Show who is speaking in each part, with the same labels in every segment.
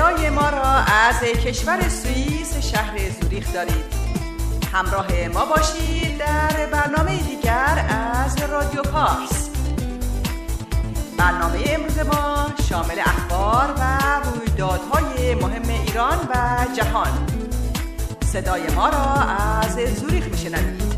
Speaker 1: صدای ما را از کشور سوئیس شهر زوریخ دارید. همراه ما باشید در برنامه دیگر از رادیو پارس. برنامه امروز ما شامل اخبار و رویدادهای مهم ایران و جهان. صدای ما را از زوریخ میشنوید.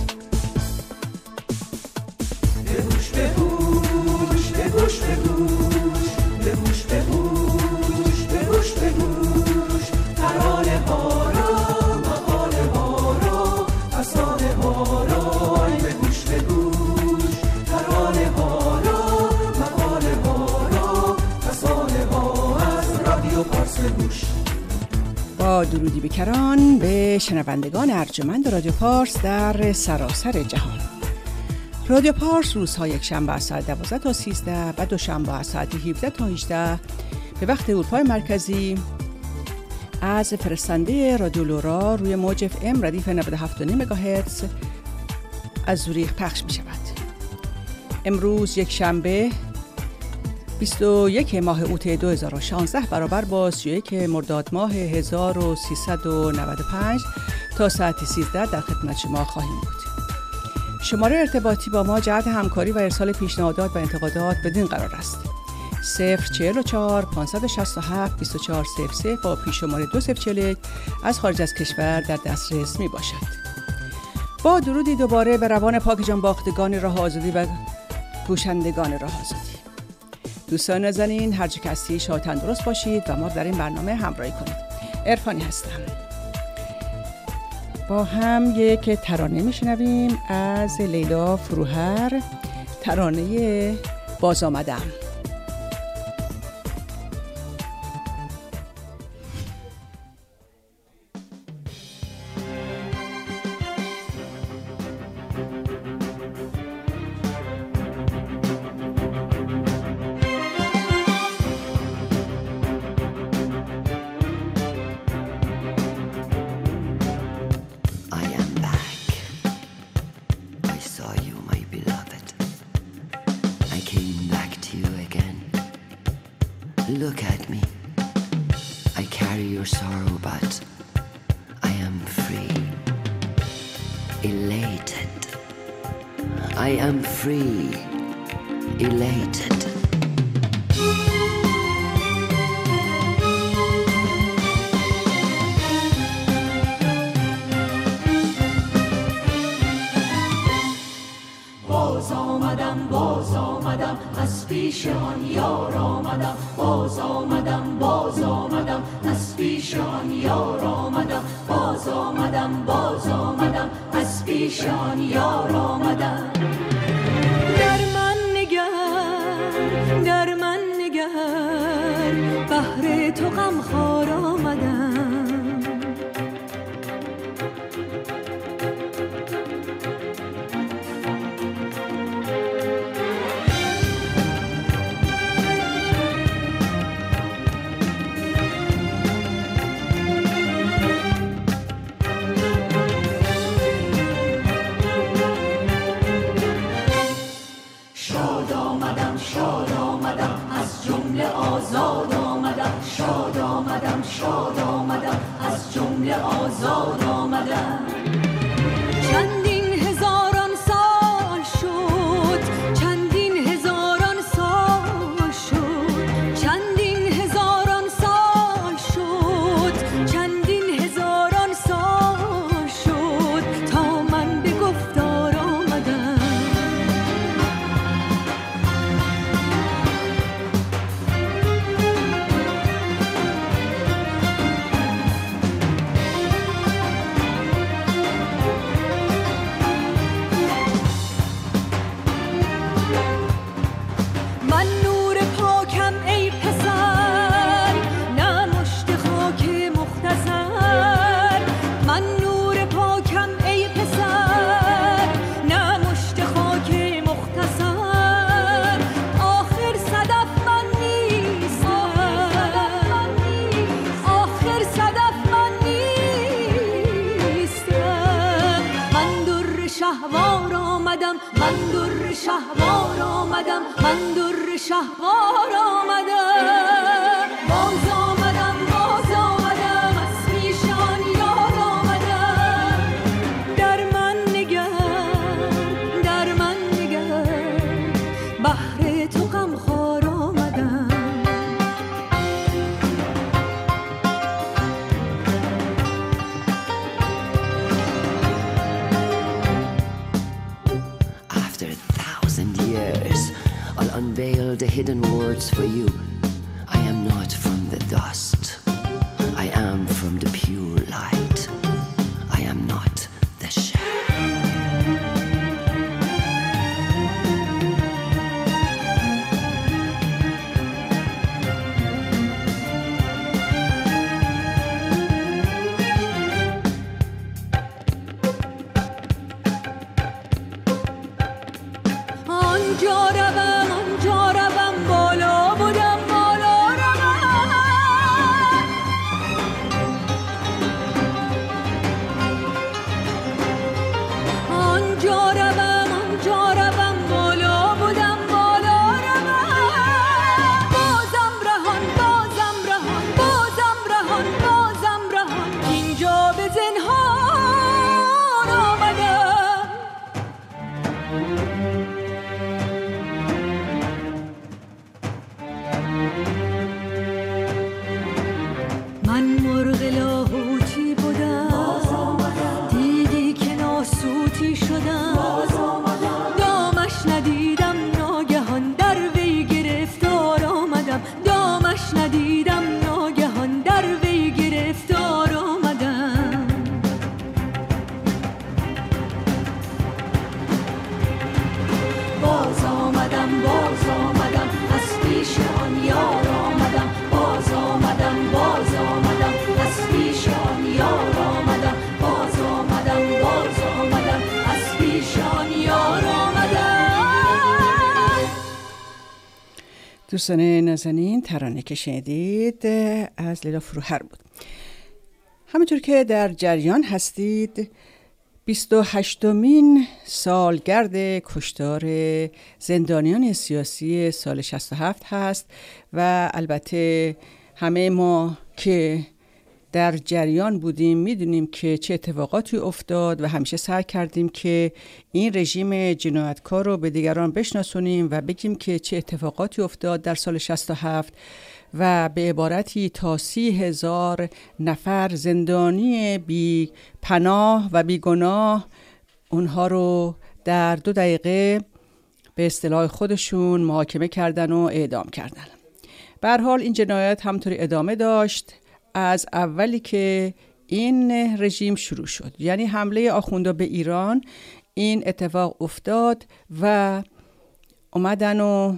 Speaker 2: بگوش بگوش بگوش بگوش بگوش بگوش بگوش بگوش ترانه ها را مقاله ها را افسانه ها را بگوش بگوش ترانه ها را مقاله ها را افسانه ها از رادیو پارس بگوش.
Speaker 3: با درودی بیکران به شنوندگان ارجمند رادیو پارس در سراسر جهان. رادیو پارس روزها یکشنبه از ساعت 12 تا 13 و دوشنبه از ساعت 17 تا 18 به وقت اروپای مرکزی از فرستنده رادیو لورا روی موج FM ردیف 97.5 مگاهرتز از زوریخ پخش می شود. امروز یکشنبه 21 ماه اوت 2016 برابر با 31 مرداد ماه 1395 تا ساعت 13 در خدمت شما خواهیم بود. شماره ارتباطی با ما جهت همکاری و ارسال پیشنهادات و انتقادات بدین قرار است: 044 567 2400 با پیش‌شماره 2041 از خارج از کشور در دسترس می باشد. با درودی دوباره به روان پاک جان باختگان راه آزادی و کوشندگان راه آزادی. دوستان نازنین، هر جا که هستید شاد و تندرست باشید و ما در این برنامه همراهی کنید. عرفانی هستم. با هم یک ترانه میشنویم از لیلا فروهر، ترانه باز آمدم.
Speaker 4: Look at me. I carry your sorrow, but I am free, elated. I am free, elated.
Speaker 2: باز آمدم از پیش آن یار آمدم. باز آمدم از پیش آن یار آمدم. باز آمدم از پیش آن یار آمدم. در من نگر بهر تو غمخوار آمدم. آزاد آمدم از جمله آزاد آمدم. چندین هزاران سال شد، چندین هزاران سال شد، چندین هزاران سال شد، چندین هزاران سال شد تا من به گفتار آمدم. شهوار آمدم، من در شهوار آمدم. باز آمدم
Speaker 4: unveil the hidden words for you. I am not from the dust. I am from the pure light. I am not the shadow.
Speaker 3: دوستان نازنین، ترانه که شنیدید از لیلا فروهر بود. همونطور که در جریان هستید 28مین سالگرد کشتار زندانیان سیاسی سال 67 هست و البته همه ما که در جریان بودیم میدونیم که چه اتفاقاتی افتاد و همیشه سعی کردیم که این رژیم جنایتکار رو به دیگران بشناسونیم و بگیم که چه اتفاقاتی افتاد در سال 67 و به عبارتی تا 30,000 نفر زندانی بی پناه و بی گناه اونها رو در 2 دقیقه به اصطلاح خودشون محاکمه کردن و اعدام کردن. به هر حال این جنایت همطوری ادامه داشت از اولی که این رژیم شروع شد، یعنی حمله آخوندا به ایران. این اتفاق افتاد و اومدن و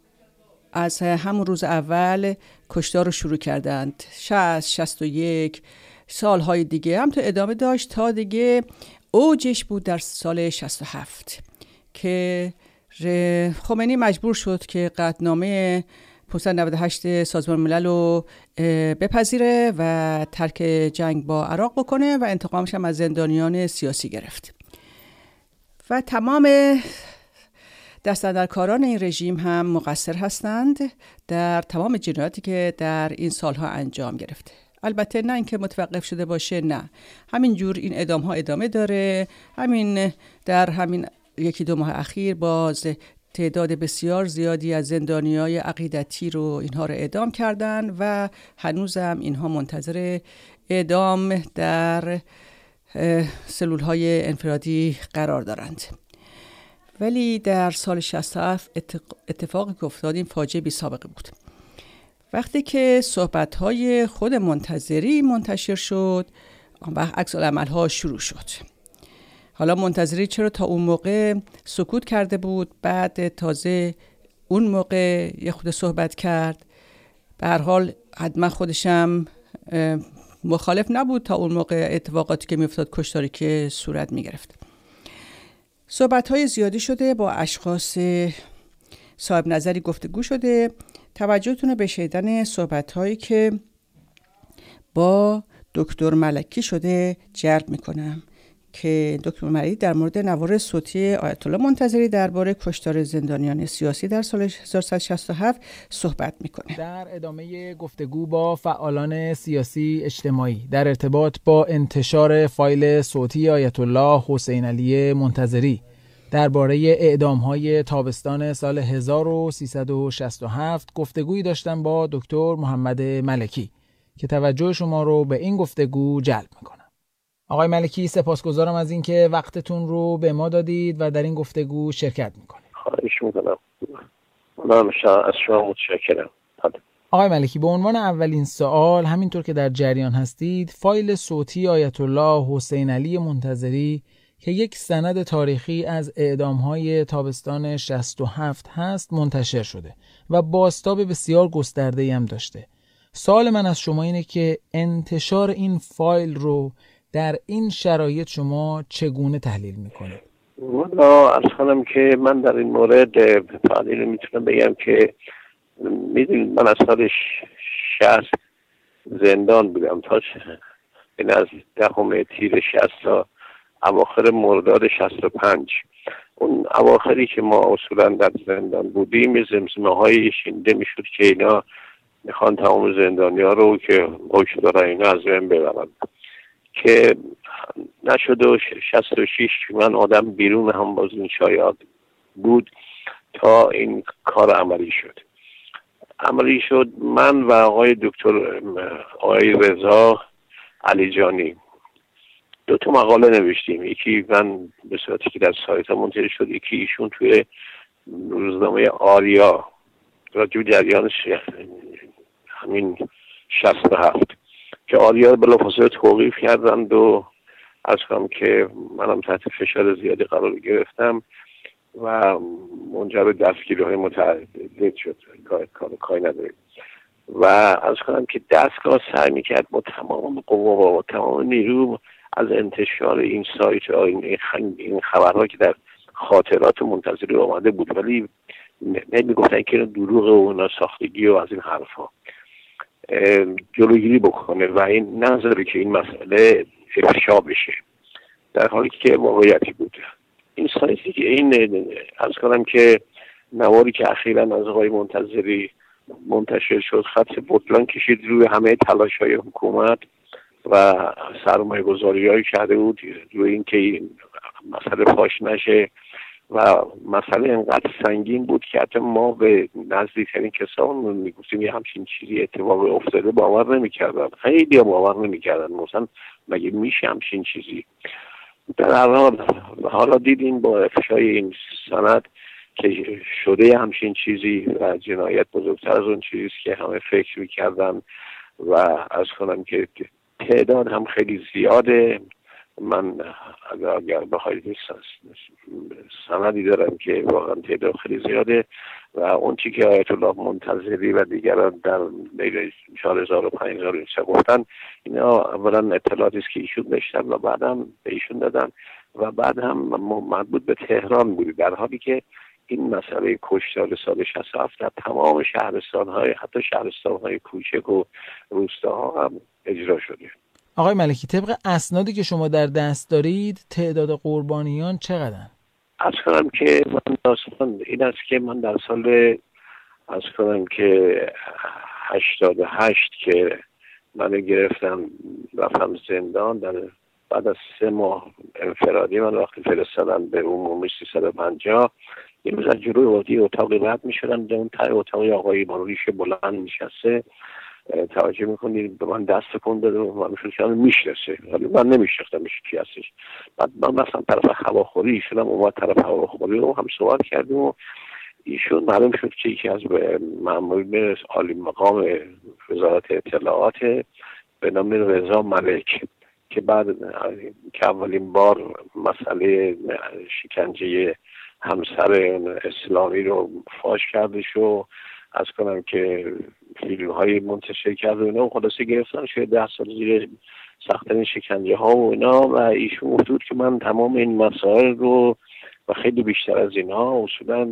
Speaker 3: از همون روز اول کشتار رو شروع کردند. 60، 61 سالهای دیگه هم تو ادامه داشت تا دیگه اوجش بود در سال 67 که خمینی مجبور شد که قطعنامه 598 سازمان ملل رو بپذیره و ترک جنگ با عراق بکنه و انتقامش هم از زندانیان سیاسی گرفت. و تمام دستاندرکاران این رژیم هم مقصر هستند در تمام جنایاتی که در این سالها انجام گرفته. البته نه اینکه متوقف شده باشه، نه، همینجور این اعدام ها ادامه داره. در همین 1-2 ماه اخیر باز تعداد بسیار زیادی از زندانیای عقیدتی رو اینها رو اعدام کردن و هنوزم اینها منتظر اعدام در سلولهای انفرادی قرار دارند. ولی در سال 67 اتفاقی که افتاد این فاجعه بی سابقه بود. وقتی که صحبت‌های خود منتظری منتشر شد و عکس‌العمل‌ها شروع شد. حالا منتظری چرا تا اون موقع سکوت کرده بود، بعد تازه اون موقع یه خود صحبت کرد. به هر حال حتما خودشم مخالف نبود تا اون موقع اتفاقاتی که میافتاد، کشتاری که صورت میگرفت. صحبت‌های زیادی شده، با اشخاص صاحب نظری گفتگو شده. توجهتون رو به شنیدن صحبت‌هایی که با دکتر ملکی شده جلب میکنم که دکتر ملکی در مورد نوار صوتی آیت الله منتظری درباره کشتار زندانیان سیاسی در سال 1367 صحبت میکنه.
Speaker 5: در ادامه گفتگو با فعالان سیاسی اجتماعی در ارتباط با انتشار فایل صوتی آیت الله حسین علی منتظری درباره اعدام‌های تابستان سال 1367 گفتگویی داشتم با دکتر محمد ملکی که توجه شما رو به این گفتگو جلب میکنم. آقای ملکی، سپاسگزارم از اینکه وقتتون رو به ما دادید و در این گفتگو شرکت میکنید.
Speaker 6: خواهش میکنم. من از شما متشکرم.
Speaker 5: آقای ملکی، به عنوان اولین سوال، همینطور که در جریان هستید، فایل صوتی آیت الله حسین علی منتظری که یک سند تاریخی از اعدام‌های تابستان 67 هست منتشر شده و بازتاب بسیار گسترده‌ای هم داشته. سوال من از شما اینه که انتشار این فایل رو در این شرایط شما چگونه تحلیل میکنید؟
Speaker 6: والا عرض کنم که من در این مورد فقط اینو میتونم بگم که میدونید من از سال 60 زندان بودم تا این از 10 تیر 60 تا اواخر مرداد 65. اون اواخری که ما اصولا در زندان بودیم زمزمه های شنیده میشد که اینا میخوان تمام زندانی ها رو که حکم دارن اینا از بین ببرن که نشد. و 66 من آدم بیرون هم باز این شایعات بود تا این کار عملی شد. من و آقای دکتر آقای رضا علیجانی 2 مقاله نوشتیم. یکی من به صورتی که در سایت منتشر شد، یکی ایشون توی روزنامه آریا راجع به جریان همین 67 که آریا بلافاصله توقیف کردند و از کنم که منم تحت فشار زیادی قرار گرفتم و منجر به دستگیری‌های متعدد شد. کاری نداریم و از کنم که دستگاه سعی میکرد با تمام قوا و تمام نیرو از انتشار این سایت و این خبرها که در خاطرات منتظری آمده بود، ولی نمیگفتن که دروغ و اونا ساختگی و از این حرفا جلوگیری بکنه و این نظری که این مسئله افشا بشه، در حالی که واقعیتی بود. این سایتی که این از کنم که نواری که اخیراً از آقای منتظری منتشر شد خط بطلان کشید روی همه تلاش‌های حکومت و سرمایه گذاری‌هایی کرده بود روی این که این مسئله فاش نشه و مسئله اینقدر سنگین بود که حتی ما به نزدیکترین کسانمون میگفتیم یه همچین چیزی اتفاق افتاده باور نمی‌کردن. خیلی باور نمی‌کردن، مثلا مگه میشه همچین چیزی. در هر حال حالا دیدیم با افشای این سند که شده همچین چیزی و جنایت بزرگتر از اون چیزی که همه فکر می‌کردن و از کنم که تعداد هم خیلی زیاده. من اگر بخواید سندی دارم که واقعا تعداد خیلی زیاده و اون چی که آیت الله منتظری و دیگران در بین 4000 و 5000 اینجا گفتن، اینا اولا اطلاعاتی است که ایشون داشتن و بعدم به ایشون دادن و بعد هم مربوط به تهران بود، در حالی که این مسئله کشتار سال 67 در تمام شهرستان‌های حتی شهرستان‌های کوچک و روستاها هم اجرا شده.
Speaker 5: آقای ملکی، طبق اسنادی که شما در دست دارید تعداد قربانیان چقدرن؟
Speaker 6: از کنم که من داستان این است که من در سال از کنم که 88 که من گرفتم رفتم زندان، در بعد از 3 ماه انفرادی من وقتی فرستادن به عمومی 350 یه روز از جلوی وادی اتاقی رد می شدن، در اون ته اتاقی آقایی با ریش بلند نشسته، توجه میکنید به من دست کن داده و من میشون که میشناسه، ولی من نمیشناختم کی هستش. بعد من مثلا طرف هواخوری ایشون هم اومد طرف هواخوری رو هم صحبت کردیم و ایشون معلوم شد که یکی از مامورین عالی مقام وزارت اطلاعات به نام رضا ملک که بعد که اولین بار مسئله شکنجه همسر اسلامی رو فاش کردش و از کنم که فیلم های منتشر کرد و اینا و خلاصه گرفتن شده 10 سال زیر سخت‌ترین شکنجه ها و اینا و ایشون گفت که من تمام این مسائل رو و خیلی بیشتر از اینا اصولا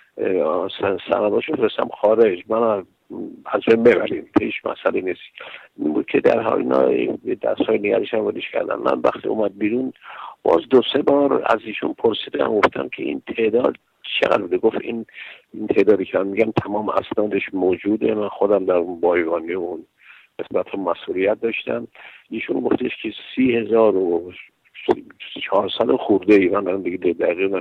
Speaker 6: سنداشو فرستم خارج، من از بین ببریم، هیچ مسئله نیست. این بود که در حال اینا دستای نگرش هم ودیش کردن. من وقتی اومد بیرون باز 2-3 بار از ایشون پرسیدم، گفتم که این تعداد چقدر بوده. گفت این تعدادی که من میگم تمام اسنادش موجوده، من خودم در اون بایگانی اون قسمت مسئولیت داشتم. ایشون گفتش که 30,400 خورده ای، من دارم دیگه دقیقا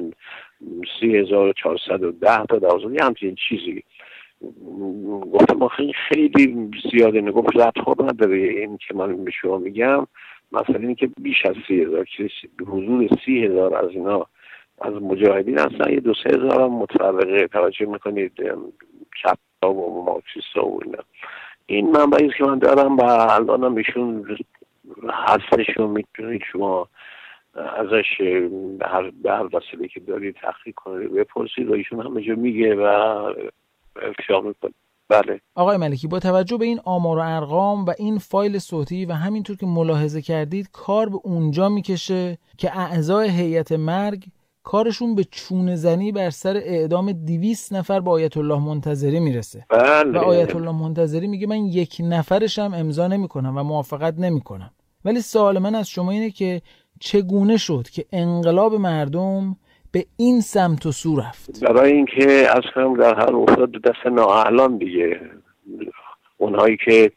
Speaker 6: 30,410 تا 12 یه همچین چیزی. گفتم خیلی زیاده. نگفت ردخور نداره این که من به شما میگم، مثلا این که بیش از 30,000 حدود 30,000 از اینا از مجاهدین هستن، یه 2-3 هزار هم متفرقه. توجه میکنید چپ‌ها و مارکسیست‌ها و اینا. این منبعی که من دارم و الان هم ایشون هستش و میتونید شما ازش به هر وسیله که دارید تحقیق کنید بپرسید و ایشون همه جا میگه و افشا میکنه. بله
Speaker 5: آقای ملکی، با توجه به این آمار و ارقام و این فایل صوتی و همینطور که ملاحظه کردید کار به اونجا میکشه که اعضای هیئت مرگ کارشون به چونه زنی بر سر اعدام 200 نفر با آیت الله منتظری میرسه.
Speaker 6: بله.
Speaker 5: و آیت الله منتظری میگه من 1 نفرش هم امضا نمیکنم و موافقت نمیکنم. ولی سوال من از شما اینه که چگونه شد که انقلاب مردم به این سمت و سو رفت؟
Speaker 6: برای اینکه از کنم در هر افتاد دست نااهلان دیگه، اونهایی که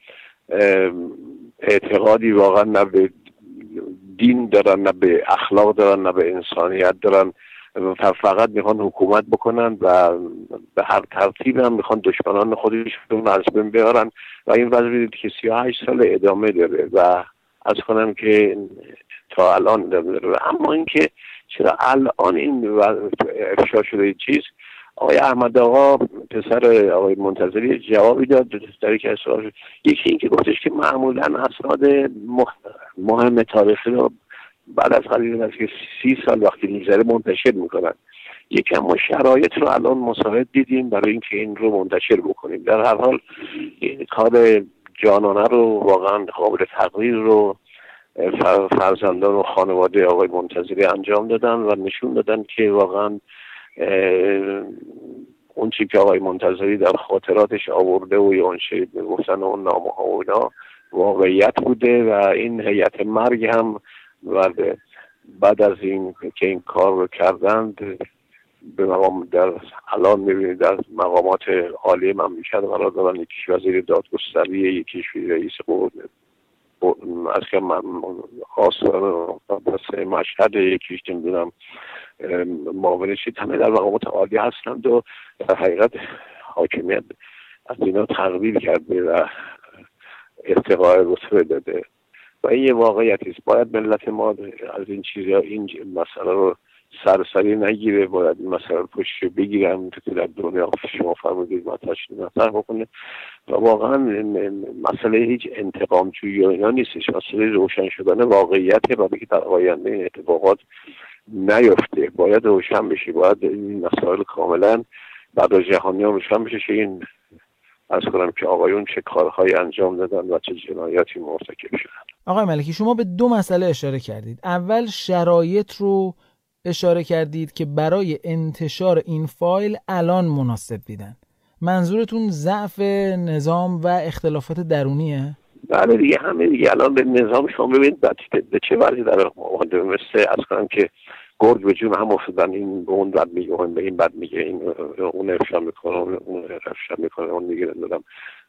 Speaker 6: اعتقادی واقعا نه به دین دارن، نه به اخلاق دارن، نه به انسانیت دارن، فقط میخوان حکومت بکنن و به هر ترتیب هم میخوان دشمنان خودشون از بین بیارن و این وضع میدید که 38 سال ادامه داره و از کنم که تا الان داره. اما اینکه چرا الان این افشا شده چیز، آقای احمد آقا پسر آقای منتظری جوابی داد در یک سوال. یکی این که گفتش که معمولا اسناد مهم تاریخی رو بعد از قضیه که 30 سال وقتی میگذره منتشر میکنن. یکم ما شرایط رو الان مساعد دیدیم برای اینکه این رو منتشر بکنیم. در هر حال این کار جانانه رو واقعا قابل تقدیر رو فرزندان و خانواده آقای منتظری انجام دادن و نشون دادن که واقعا اون چی که آقای منتظری در خاطراتش آورده و یا اون چی گفتن اون نامه ها و اینا واقعیت بوده و این هیئت مرگ هم بعد از این که این کار رو کردند به مقام در الان میبینید در مقامات عالی مملکت قرار دارن. یکیش وزیر دادگستری، یکیش رئیس از که آسان مشهد، یکیش نمیدونم معاونشی، همه در مقامات عالی هستند و در حقیقت حاکمیت از اینا تقلیل کرده و ارتقاء رتبه داده و این یه واقعیتی است. باید ملت ما از این چیزا این مسئله رو سرسری نگیره، باید این مسئله رو پشت بگیرم که در دنیا شما فرمودید مطرح بکنه و واقعا مسئله هیچ انتقام جویی و اینا نیستش، مسئله روشن شدن واقعیته برای که در آینده این اتفاقات نیفته. باید روشن بشه، باید این مسائل کاملا بعد از جهانی ها روشن بشه که این از کنم که آقایون چه کارهایی انجام دادن و چه جنایاتی مرتکب شدن.
Speaker 5: آقای ملکی، شما به 2 مسئله اشاره کردید. اول شرایط رو اشاره کردید که برای انتشار این فایل الان مناسب دیدن. منظورتون ضعف نظام و اختلافات درونیه؟
Speaker 6: بله دیگه، همه دیگه الان به نظام شما ببینید به چه وضعی در آمده، مثل از کنم که گرگ به جون هم افتادن، این به اون بد میگه، اون به این بد میگه، این اون افشا میکنه، اون افشا میکنه، اون میگه نمیدونم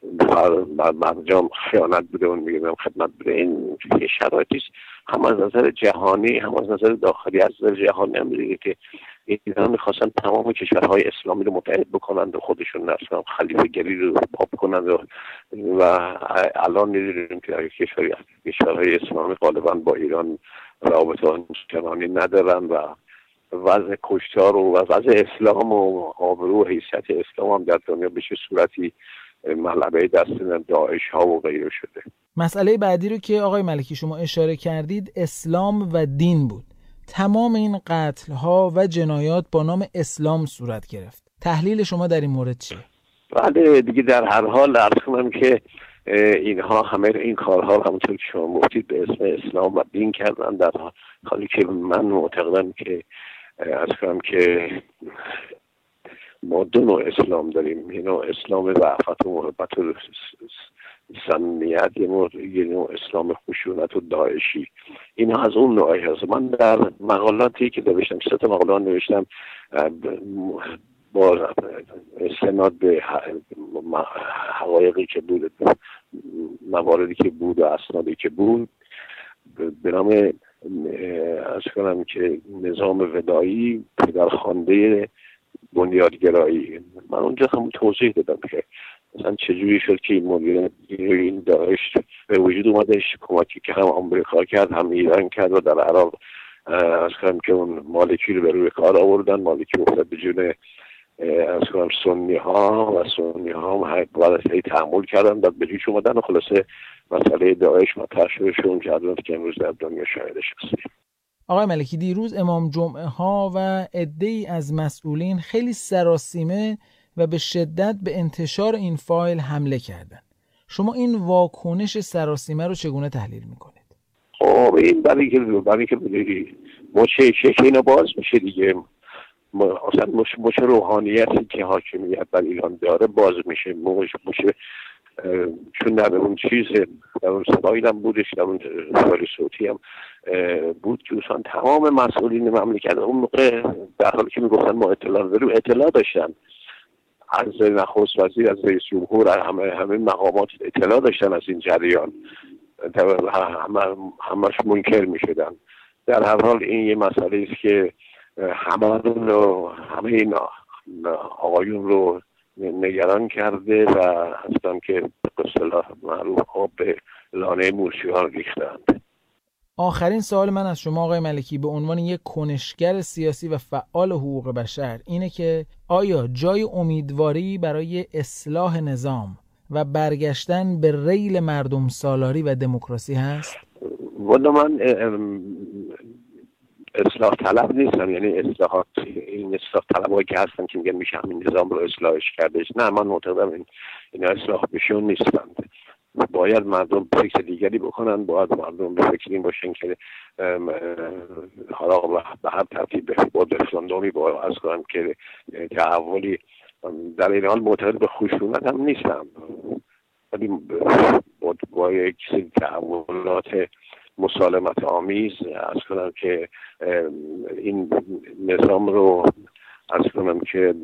Speaker 6: برجام خیانت بوده، اون میگه خدمت بوده. این یه شرایطی است هم از نظر جهانی هم از نظر داخلی. از نظر جهانی هم میگه که ایران میخواستن تمام کشورهای اسلامی رو متحد بکنند و خودشون اصلا خلیفه گری رو پاپ کنند و الان میدونیم که کشورهای اسلامی غالبا با ایران رابطه آنچنانی ندارن و وضع کشتار و وضع اسلام و آبرو و حیثیت اسلام هم در دنیا به چه صورتی ملعبه دست داعش ها و غیره شده.
Speaker 5: مسئله بعدی رو که آقای ملکی شما اشاره کردید اسلام و دین بود. تمام این قتل ها و جنایات با نام اسلام صورت گرفت. تحلیل شما در این مورد چیه؟
Speaker 6: بله دیگه، در هر حال عرض کنم که اینها همه این کارها همونطور که شما گفتید به اسم اسلام و دین کردن، در حالی که من معتقدم که عرض کنم که ما 2 نوع اسلام داریم. یه نوع اسلام رأفت و محبت و صمیمیت، یه نوع اسلام خشونت و داعشی. اینا از اون نوعی هست. من در مقالاتی که نوشتم 3 مقالات نوشتم با استناد به حقایقی که بود، مواردی که بود و اسنادی که بود، به نام از کنم که نظام ودایی پدرخوانده بنیادگرایی. من اونجا هم توضیح دادم که مثلا چجوری شد که این داعش به وجود اومدش، کمکی که هم آمریکا کرد هم ایران کرد و در عراق از کنم که اون مالکی رو به روی کار آوردن. مالکی افتاد به جون از کنم سنی ها و سنی ها باید از تحمل کردن و به جوش اومدن و خلاصه مسئله داعش مطرح شدشون کردن که امروز در دنیا شاهدش هستیم.
Speaker 5: آقای ملکی، دیروز امام جمعه ها و عده‌ای از مسئولین خیلی سراسیمه و به شدت به انتشار این فایل حمله کردند. شما این واکنش سراسیمه رو چگونه تحلیل میکنید؟
Speaker 6: خب این برای که مچه اینا باز میشه دیگه. اصلا مچه روحانیتی که حاکمیت بر ایران داره باز میشه. مچه چون در اون چیز، در اون سلایل هم بودش، در اون سلایل صوتی هم بود که اصلا تمام مسئولین مملکت اون موقع در حالی که میگفتن ما اطلاع داریم اطلاع داشتن. از نخست وزیر، از رئیس جمهور، همه مقامات اطلاع داشتن از این جریان، همش منکر میشدن. در هر حال این یه مسئله است که همه این آقایون رو نگران کرده و هستن که به اصطلاح معروف آب به لانه موسیقان ریختند.
Speaker 5: آخرین سوال من از شما آقای ملکی به عنوان یک کنشگر سیاسی و فعال حقوق بشر اینه که آیا جای امیدواری برای اصلاح نظام و برگشتن به ریل مردم سالاری و دموکراسی هست؟
Speaker 6: والا من اصلاح طلب نیستم، یعنی اصلاحات این اصلاح طلبایی که هستن که میگن میشه همین نظام رو اصلاحش کردش، نه من معتقدم این اصلاح بشون نیستند. باید مردم فکر دیگری بکنن، باید مردم به فکر این باشن که حالا به هر ترتیب با رفراندومی با از کنم که تحولی در این حال معتقد به خشونت هم نیستم، ولی با یک سری تحولات مسالمت آمیز از کنم که این نظام رو از کنم که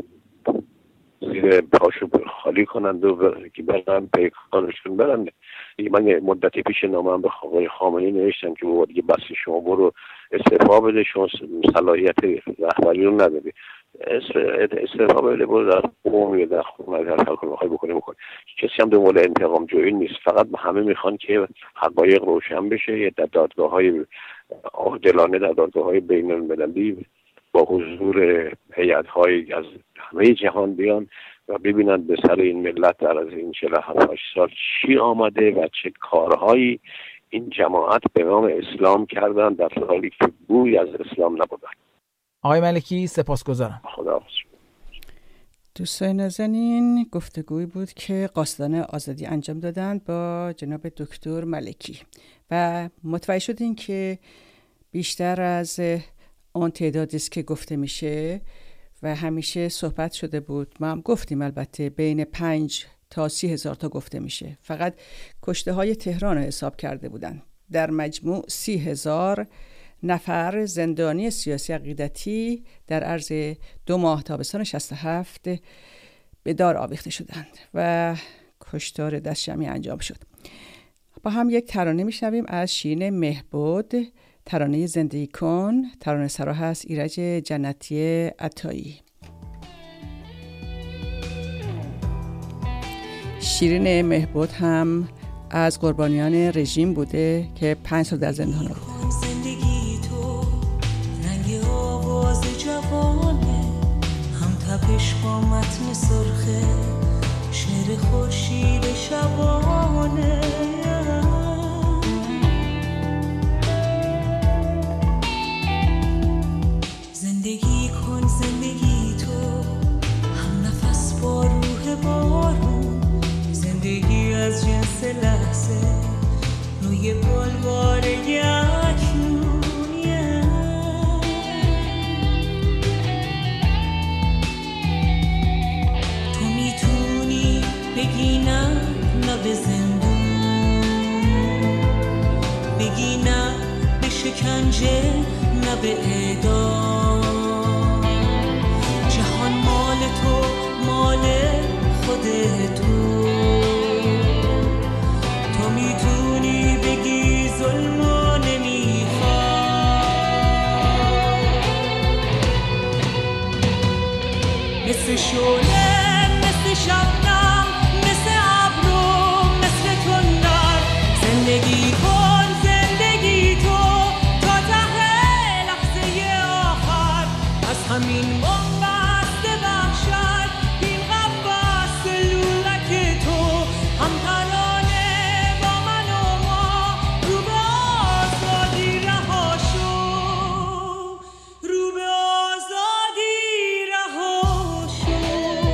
Speaker 6: زیر پاشو خالی کنند و که برن پیکانشون برن. من مدتی پیش نامه به آقای خامنه‌ای نوشتم که بابا دیگه بس شما برو استعفا بده، شما صلاحیت رهبری رو نداری، استعفا بده، برو در قوم در خونه در حال کنه بکنه. کسی هم دنبال انتقام جویی نیست، فقط همه میخوان که حقایق روشن بشه، در دادگاه‌های عادلانه، در دادگاه‌های بین‌المللی با حضور هیئت‌های از همه جهان بیان و ببینن به سر این ملت در از این 47 سال چی آمده و چه کارهایی این جماعت به نام اسلام کردن در حالی که بوی از اسلام نبودن.
Speaker 5: آقای ملکی سپاسگزارم.
Speaker 6: خداحافظ.
Speaker 3: دوستان نازنین، گفتگویی بود که قاصدان آزادی انجام دادند با جناب دکتر ملکی و متوجه شدین که بیشتر از اون تعدادی است که گفته میشه و همیشه صحبت شده بود، ما هم گفتیم البته بین 5 تا 30 هزار تا گفته میشه. فقط کشته های تهران رو حساب کرده بودن، در مجموع 30 هزار نفر زندانی سیاسی عقیدتی در عرض 2 ماه تابستان 67 به دار آویخته شدند و کشتار دستجمعی انجام شد. با هم یک ترانه میشنویم از شیرین مهبود، ترانه زندگی کن. ترانه سرا هست ایرج جنتی عطایی. شیرین مهبود هم از قربانیان رژیم بوده که 5 سال در زندان بود.
Speaker 2: زندگی تو رنگ آواز جوانه، هم تپش با متن سرخه، شعر خورشید شبانه. زندگی کن زندگی تو، هم نفس با روح بارون، زندگی از جنس لحظه روی بلوار اکنونیه. تو میتونی بگی نه به زندون، بگی نه به شکنجه، نه به اعدام. جهان مال تو، مال خود تو. تو میتونی بگی ظلمو نمیخوای، مثل شعله، مثل شبنم، مثل ابرو، مثل تندر. زندگی کن زندگی تو تا ته همین بنبست وحشت این قفس لولک تو هم ترانه با من و ما رو به آزادی رها شو رو به آزادی رها شو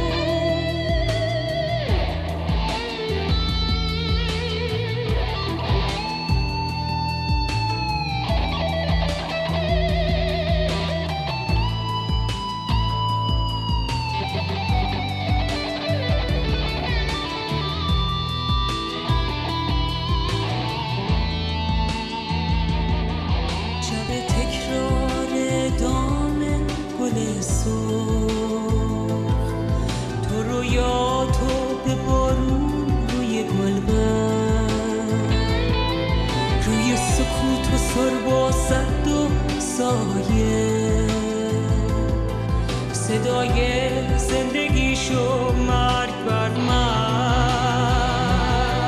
Speaker 2: شب تکرار دام گل سرخ تو رویا تو به بارون روی گلبرگ روی سکوت و سرب و صد و سایه صدای زندگیشو مرگ بر مرگ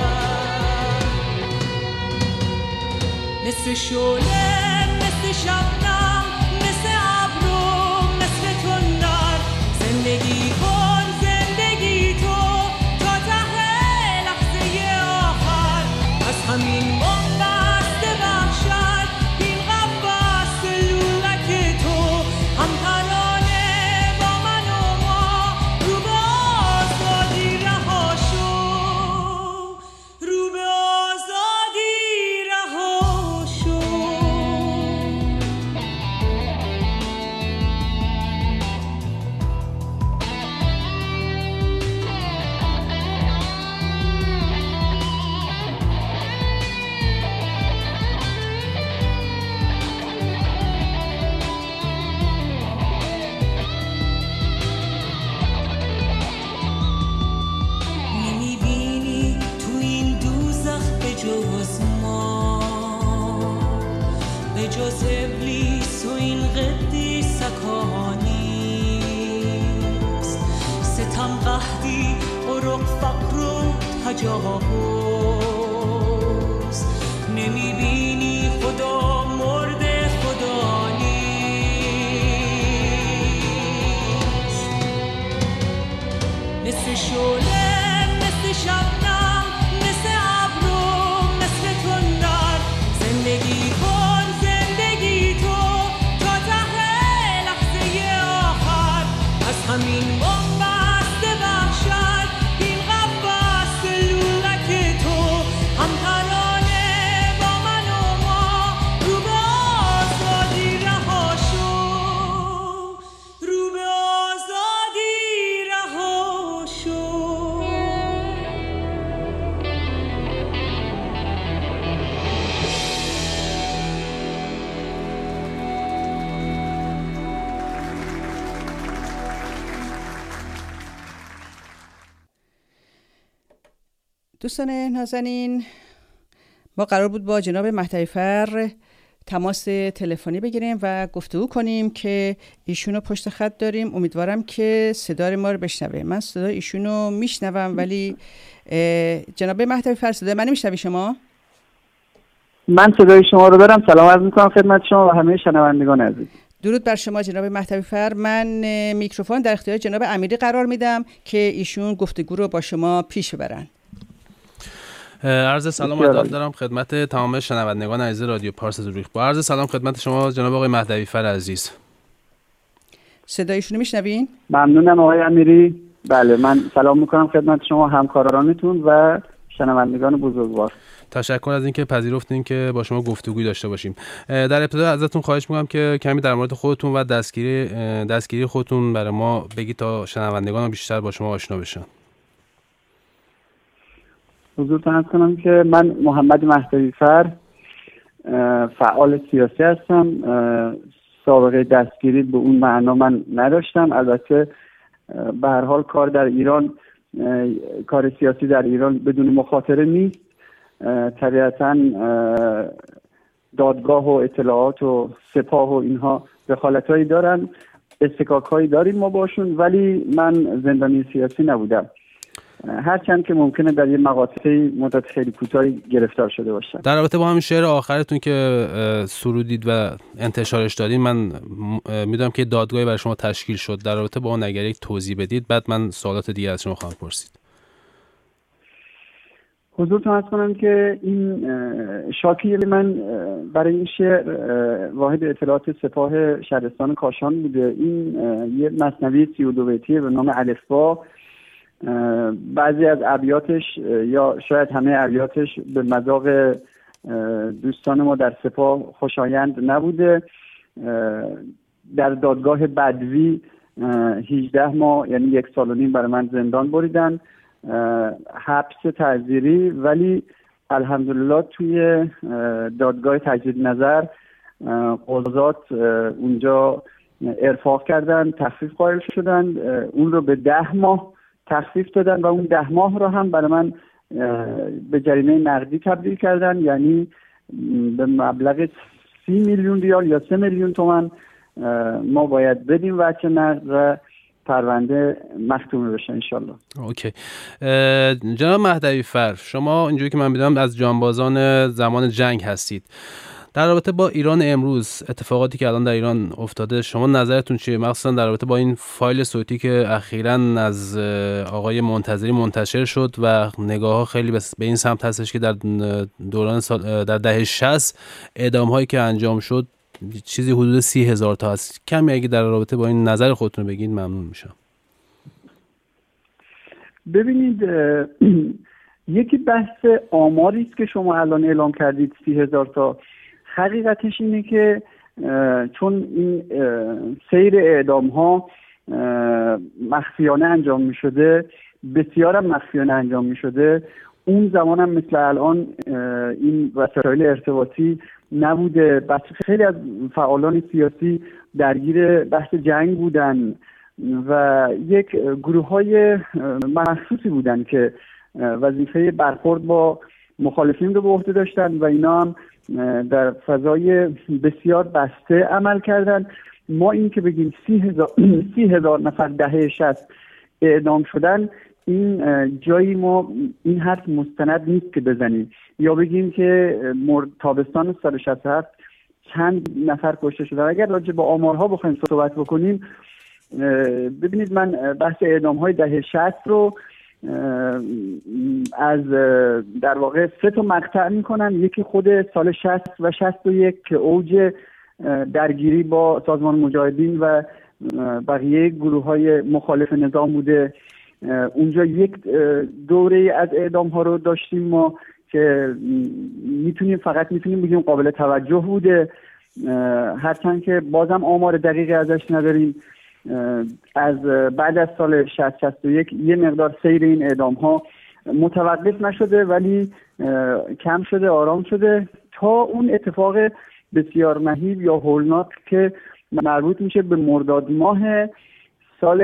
Speaker 2: مثل شعله مثل شبنم مثل ابرو مثل تندر زندگی کن زندگی تو تا ته لحظه آخر از همین بنبست وحشت این قفس لولک تو هم ترانه با من و ما رو به آزادی رها شو رو به آزادی رها شو نمیبینی تو این دوزخ به جز ما به جز ابلیس و این قدیسک ها نیست ستم قحطی عرق فقر و تجاوز نمیبینی خدا مرده خدا نیست مثل شعله مثل شبنم مثل ابرو مثل تندر زندگی کن زندگی تو تا ته لحظه آخر از همین بنبست وحشت این قفس لولک تو هم ترانه با من و ما رو به آزادی رها شو رو به آزادی رها شو
Speaker 3: دوستان نازنین، ما قرار بود با جناب مهدوی‌فر تماس تلفنی بگیریم و گفتگو کنیم که ایشونو پشت خط داریم. امیدوارم که صدای ما رو بشنوه. من صدای ایشونو میشنوم ولی جناب مهدوی‌فر صدای من نمیشنوی شما؟
Speaker 7: من صدای شما رو دارم. سلام عرض میکنم خدمت شما و همه شنوندگان عزیز.
Speaker 3: درود بر شما جناب مهدوی‌فر. من میکروفون در اختیار جناب امیری قرار میدم که ایشون گفتگو رو با شما پیش ببرن.
Speaker 8: عرض سلام ادب دارم خدمت تمام شنوندگان عزیز رادیو پارس زوریخ. با عرض سلام خدمت شما جناب آقای مهدوی‌فر عزیز.
Speaker 3: صدایشون میشنوین؟
Speaker 7: ممنونم آقای امیری. بله، من سلام میکنم خدمت شما همکارانتون و شنوندگان بزرگوار.
Speaker 8: تشکر از اینکه پذیرفتین که با شما گفتگوی داشته باشیم. در ابتدا ازتون خواهش میکنم که کمی در مورد خودتون و دستگیری خودتون برای ما بگید تا شنوندگان بیشتر با شما آشنا بشن.
Speaker 7: حضورتون عرض کنم که من محمد مهدوی‌فر فعال سیاسی هستم. سابقه دستگیری به اون معنا من نداشتم. البته به هر حال کار در ایران، کار سیاسی در ایران بدون مخاطره نیست. طبیعتاً دادگاه و اطلاعات و سپاه و اینها دخالت‌هایی دارن، استکاک‌هایی داریم ما باشون، ولی من زندانی سیاسی نبودم. هرچند که ممکنه در یه مقاطعی مدت خیلی کوتاهی گرفتار شده باشن.
Speaker 8: در رابطه با همین شعر آخرتون که سرودید و انتشارش دادین، من میدونم که دادگاهی برای شما تشکیل شد. در رابطه با اون اگر یک توضیح بدید، بعد من سوالات دیگه از شما خواهم پرسید.
Speaker 7: حضورتون عرض کنم که این شاکی من برای این شعر واحد اطلاعات سپاه شهرستان کاشان بوده. این یه مثنوی 32 بیتیه به نام الفبا. بعضی از ابیاتش یا شاید همه ابیاتش به مذاق دوستان ما در سپاه خوشایند نبوده. در دادگاه بدوی 18 ماه یعنی 1 سال و نیم برای من زندان بریدن، حبس تعزیری، ولی الحمدلله توی دادگاه تجدید نظر قضات اونجا ارفاق کردن، تخفیف قائل شدن، اون رو به 10 ماه تخفیف دادن و اون 10 ماه رو هم برای من به جریمه نقدی تبدیل کردن، یعنی به مبلغ 30 میلیون ریال یا 3 میلیون تومان ما باید بدیم وجه نقد و پرونده مختوم بشه انشالله.
Speaker 8: اوکی. جناب مهدوی فر، شما اینجوری که من میدونم از جانبازان زمان جنگ هستید. در رابطه با ایران امروز، اتفاقاتی که الان در ایران افتاده، شما نظرتون چیه؟ مخصوصا در رابطه با این فایل صوتی که اخیراً از آقای منتظری منتشر شد و نگاه‌ها خیلی به این سمت هستش که در دوران در دهه 60 اعدام‌هایی که انجام شد چیزی حدود 30,000 تا هست. کمی اگه در رابطه با این نظر خودتون بگید ممنون میشم.
Speaker 7: ببینید، یکی بحث آماری است که شما الان اعلام کردید 30,000 تا. حقیقتش اینه که چون این سیر اعدام ها مخفیانه انجام می شده، بسیار هم مخفیانه انجام می شده، اون زمان هم مثل الان این وسایل ارتباطی نبوده. بس خیلی از فعالان سیاسی درگیر بحث جنگ بودن و یک گروه های مخصوصی بودن که وظیفه برخورد با مخالفین رو به عهده داشتن و اینا هم در فضای بسیار بسته عمل کردن. ما این که بگیم 30,000 نفر دهه 60 اعدام شدن، این جایی ما این حرف مستند نیست که بزنیم یا بگیم که تابستان سال 67 چند نفر کشته شدن. اگر راجع به آمارها بخوایم صحبت بکنیم، ببینید من بحث اعدام های دهه 60 رو از در واقع 3 تا مقطع میکنن. یکی خود سال 60 و 61 که اوج درگیری با سازمان مجاهدین و بقیه گروه های مخالف نظام بوده. اونجا یک دوره از اعدام ها رو داشتیم ما که فقط میتونیم بگیم قابل توجه بوده، هرچند که بازم آمار دقیقی ازش نداریم. از بعد از سال 60-61 یه مقدار سیر این اعدام ها متوقف نشده، ولی کم شده، آرام شده تا اون اتفاق بسیار مهیب یا هولناک که مربوط میشه به مرداد ماه سال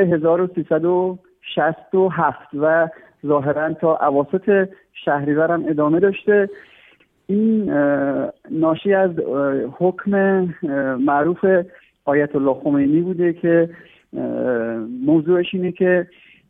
Speaker 7: 1367 و ظاهرا تا اواسط شهریور هم ادامه داشته. این ناشی از حکم معروف آیت الله خمینی بوده که موضوعش اینه که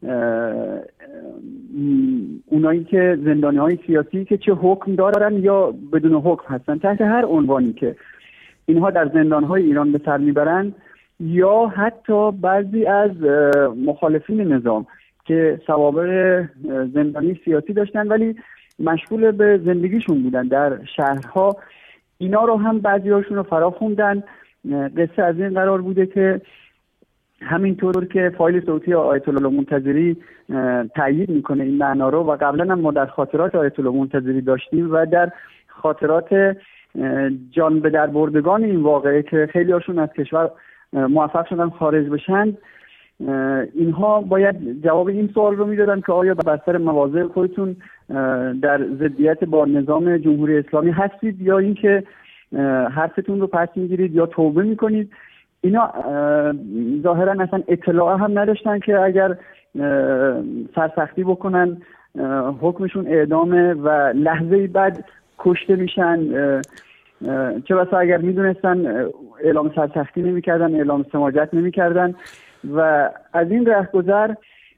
Speaker 7: اونایی که زندانی‌های سیاسی که چه حکم دارن یا بدون حکم هستن، تحت هر عنوانی که اینها در زندان‌های ایران به سر میبرن، یا حتی بعضی از مخالفین نظام که سوابق زندانی سیاسی داشتن ولی مشغول به زندگیشون بودن در شهرها، اینا رو هم بعضی‌هاشون رو فرا خوندن. قصه از این قرار بوده که همینطور که فایل صوتی آیت الله منتظری تأیید میکنه این معنا رو، و قبلا هم ما در خاطرات آیت الله منتظری داشتیم و در خاطرات جان به در بردگان این واقعه که خیلی هاشون از کشور موفق شدن خارج بشن، اینها باید جواب این سوال رو میدادن که آیا بر سر مواضع خودتون در ضدیت با نظام جمهوری اسلامی هستید یا اینکه حرفتون رو پس میگیرید یا توبه میکنید. اینا ظاهرا اصلا اطلاع هم نداشتن که اگر سرسختی بکنن حکمشون اعدامه و لحظه بعد کشته میشن. چه بسا اگر میدونستن اعلام سرسختی نمیکردن، اعلام سماجت نمیکردن. و از این رهگذر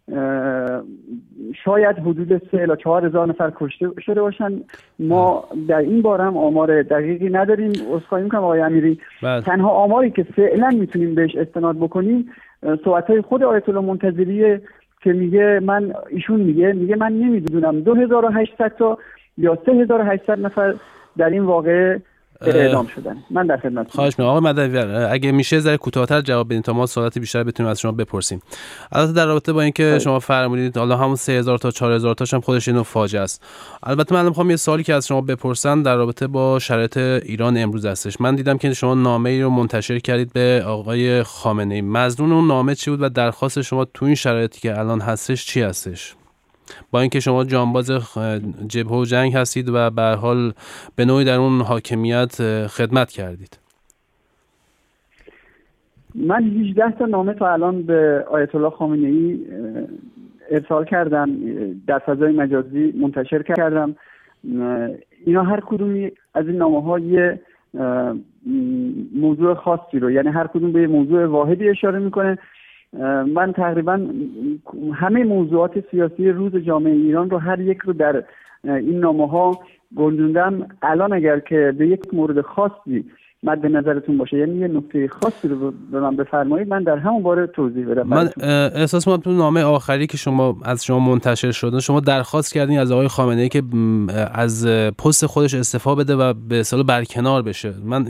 Speaker 7: شاید حدود 3 الی 4 هزار نفر کشته شده باشن. ما در این باره هم آمار دقیقی نداریم. عذرخواهی میکنم آقای امیری، تنها آماری که فعلا میتونیم بهش استناد بکنیم صحبت‌های خود آیت الله منتظریه که ایشون میگه من نمیدونم 2800 تا یا 3800 نفر در این واقعه اعدام شدن. من در خدمتتون.
Speaker 8: خواهش می‌کنم آقای مدوی، اگه میشه ذره کوتاه‌تر جواب بدین تا ما سوالات بیشتر بتونیم از شما بپرسیم. البته در رابطه با اینکه شما فرمودید حالا همون 3000 تا 4000 تاش هم خودش اینو فاجعه است. البته من می‌خوام یه سوالی که از شما بپرسم در رابطه با شرایط ایران امروز هستش. من دیدم که شما نامه‌ای رو منتشر کردید به آقای خامنه‌ای. مضمون اون نامه چی بود و درخواست شما تو این شرایطی که الان هستش چی هستش؟ با اینکه شما جانباز جبهه و جنگ هستید و به هر حال به نوعی در اون حاکمیت خدمت کردید.
Speaker 7: من 18 تا نامه تا الان به آیت الله خامنه‌ای ارسال کردم، در فضای مجازی منتشر کردم. اینا هر کدومی از این نامه‌ها یه موضوع خاصی رو، یعنی هر کدوم به یه موضوع واحدی اشاره میکنه. من تقریبا همه موضوعات سیاسی روز جامعه ایران رو هر یک رو در این نامه‌ها گنجوندم. الان اگر که به یک مورد خاصی مد نظرتون باشه، یعنی یه نکته خاصی رو به من بفرمایید، من در همون باره توضیح بدم.
Speaker 8: من احساس می‌کنم تو نامه آخری که از شما منتشر شده شما درخواست کردین از آقای خامنه‌ای که از پست خودش استعفا بده و به اصطلاح برکنار بشه. من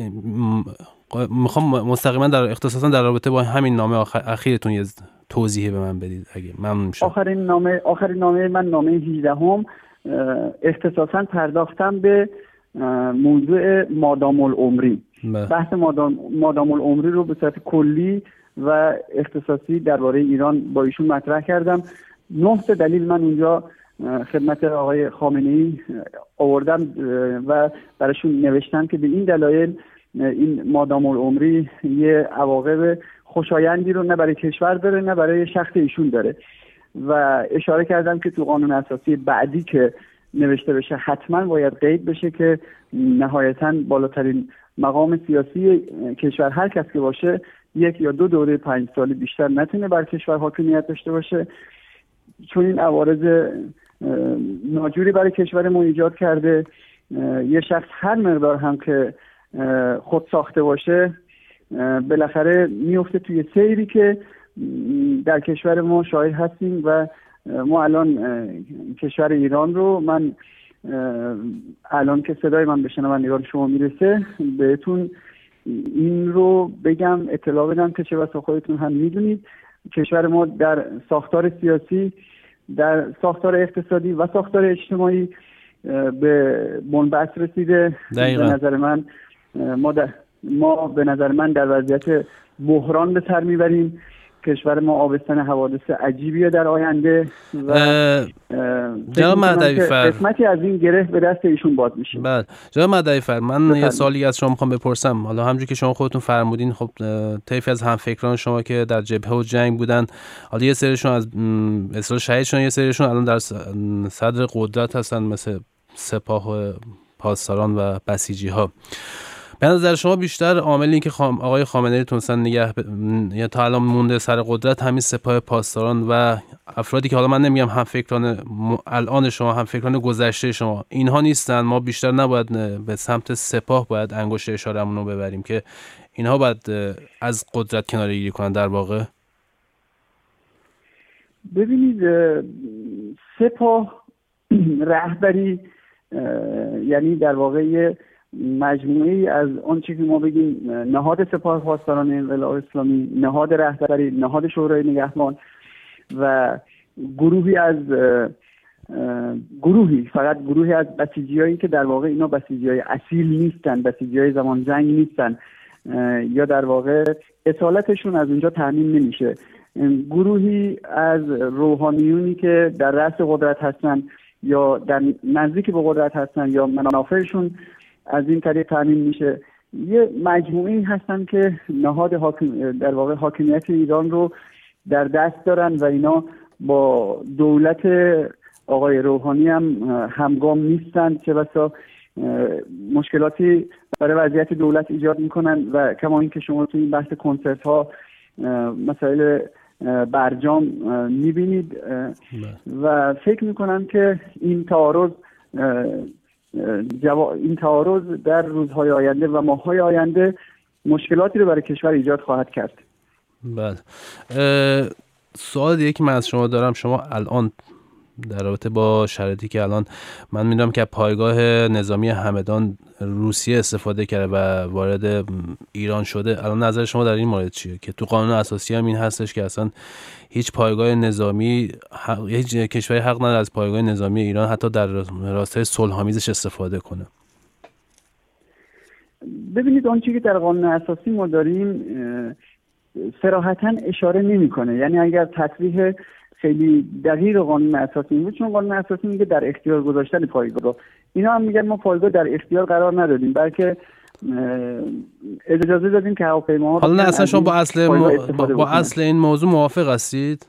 Speaker 8: میخوام مستقیما اختصاصا در رابطه با همین نامه اخیرتون یه توضیحی به من بدید اگه ممنون میشم.
Speaker 7: آخرین نامه من نامه 18 اختصاصا پرداختم به موضوع مادام العمری. بحث مادام العمری رو به صورت کلی و اختصاصی درباره ایران با ایشون مطرح کردم. 9 دلیل من اونجا خدمت آقای خامنه‌ای آوردم و براشون نوشتم که به این دلایل این مادام العمری یه عواقب خوشایندی رو نه برای کشور داره نه برای شخص ایشون داره و اشاره کردم که تو قانون اساسی بعدی که نوشته بشه حتما باید قید بشه که نهایتاً بالاترین مقام سیاسی کشور هر کس که باشه 1 یا 2 دوره 5 سالی بیشتر نتونه بر کشور حاکمیت داشته باشه، چون این عوارض ناجوری برای کشور ما ایجاد کرده. یه شخص هر مقدار هم که خود ساخته باشه بالاخره میفته توی سیری که در کشور ما شاهد هستیم و ما الان کشور ایران رو، من الان که صدای من به شنوندگان شما میرسه بهتون این رو بگم، اطلاع بدم که چه بسا خودتون هم میدونید کشور ما در ساختار سیاسی، در ساختار اقتصادی و ساختار اجتماعی به منبعث رسیده.
Speaker 8: دقیقا.
Speaker 7: به نظر من ما به نظر من در وضعیت بحران به سر میبریم. کشور ما آبستن حوادث عجیبیه در آینده و
Speaker 8: جناب مهدوی‌فر
Speaker 7: قسمتی از این گره به دست ایشون باز میشه.
Speaker 8: بله جناب مهدوی‌فر، من یه سوالی از شما میخوام بپرسم. حالا همونجوری که شما خودتون فرمودین، خب طیفی از همفکران شما که در جبهه و جنگ بودن، حالا یه سریشون از اصطلاح شهید شدن، یه سریشون الان در صدر قدرت هستن مثل سپاه و پاسداران و بسیجی ها. به نظر شما بیشتر عامل این که آقای خامنه‌ای تونستن یا تا الان مونده سر قدرت همین سپاه پاسداران و افرادی که حالا من نمیگم هم فکران الان شما، هم فکران گذشته شما، اینها نیستن؟ ما بیشتر نباید به سمت سپاه باید انگشت اشاره‌مون رو ببریم که اینها باید از قدرت کناره‌گیری کنن در واقع؟
Speaker 7: ببینید، سپاه رهبری یعنی در واقع مجموعی از آنچه که ما بگیم نهاد سپاه پاسداران انقلاب اسلامی، نهاد رهبری، نهاد شورای نگهبان و فقط گروهی از بسیجیایی که در واقع اینا بسیجیای اصیل نیستن، بسیجیای زمان جنگ نیستن یا در واقع اصالتشون از اونجا تامین نمیشه. گروهی از روحانیونی که در رأس قدرت هستن یا در نزدیک به قدرت هستن یا منافعشون از این طریق تامین میشه. یه مجموعی هستن که نهاد در واقع حاکمیت ایران رو در دست دارن و اینا با دولت آقای روحانی هم همگام نیستن، چه بسا مشکلاتی برای وضعیت دولت ایجاد میکنن و کما این که شما توی این بحث کنسرت ها مسائل برجام میبینید و فکر میکنم که این تعارض در روزهای آینده و ماههای آینده مشکلاتی رو برای کشور ایجاد خواهد کرد.
Speaker 8: بله. سوال دیگه که من از شما دارم، شما الان در رابطه با شرایطی که الان من میدونم که پایگاه نظامی همدان روسیه استفاده کرده و وارد ایران شده، الان نظر شما در این مورد چیه که تو قانون اساسی هم این هستش که اصلا هیچ پایگاه نظامی هیچ کشوری حق نداره از پایگاه نظامی ایران حتی در راستای صلح‌آمیزش استفاده کنه؟
Speaker 7: ببینید اون چیزی که در قانون اساسی ما داریم صراحتاً اشاره نمی‌کنه، یعنی اگر تصریح خیلی دقیق قانون اساسی بود، چون قانون اساسی میگه در اختیار گذاشتن پایگاه رو، اینا هم میگن ما پایگاه در اختیار قرار ندادیم، بلکه اجازه دادیم که هواپیماها.
Speaker 8: حالا نه اصلا شما با اصل این موضوع موافق هستید؟